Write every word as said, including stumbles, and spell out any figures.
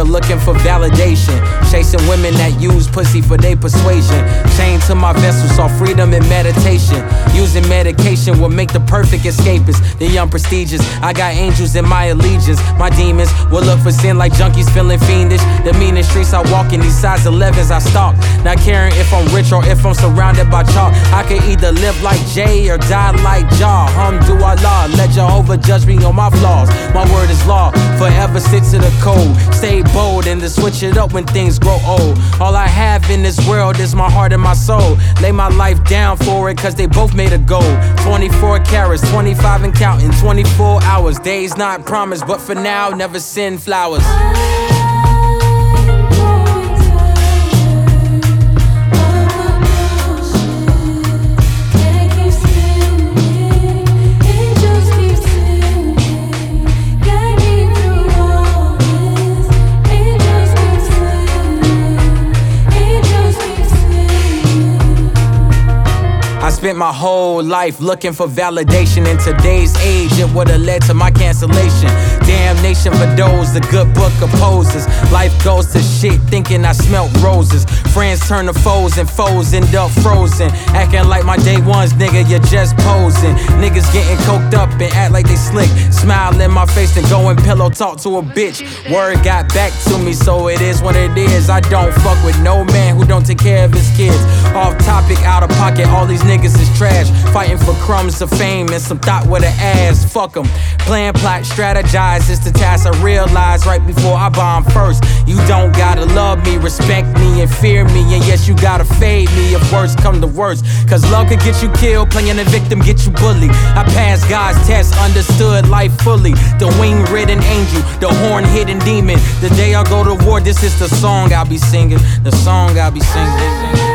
looking for validation. Chasing women that use pussy for their persuasion. Chained to my vessel, saw freedom in meditation. Using medication will make the perfect escapist. The young prestigious, I got angels in my allegiance. My demons will look for sin like junkies feeling fiendish. The meanest streets I walk in, these size elevens I stalk. Not caring if I'm rich or if I'm surrounded by chalk. I can either live like Jay or die like Jah. Hamdulillah, let Jehovah judge me on my flaws. My word is law, forever stick to the code. Stay bold and to switch it up when things grow old. All I have in this world is my heart and my soul. Lay my life down for it cause they both made a goal. Twenty-four carats, twenty-five and counting, twenty-four hours. Days not promised, but for now, never send flowers. I spent my whole life looking for validation. In today's age, it would've led to my cancellation. Damnation for those, the good book opposes. Life goes to shit, thinking I smelt roses. Friends turn to foes and foes end up frozen. Acting like my day ones, nigga, you're just posing. Niggas getting coked up and act like they slick. Smile in my face and go and pillow talk to a bitch. Word got back to me, so it is what it is. I don't fuck with no man who don't take care of his kids. Off topic, out of pocket, all these niggas is trash. Fighting for crumbs of fame and some thought with an ass. Fuck them. Plan, plot, strategize is the task I realize right before I bomb first. You don't gotta love me, respect me, and fear me. And yes, you gotta fade me if worst come to worst. Cause love could get you killed, playing a victim get you bullied. I passed God's test, understood life fully. The wing-ridden angel, the horn-hidden demon. The day I go to war, this is the song I'll be singing. The song I'll be singing.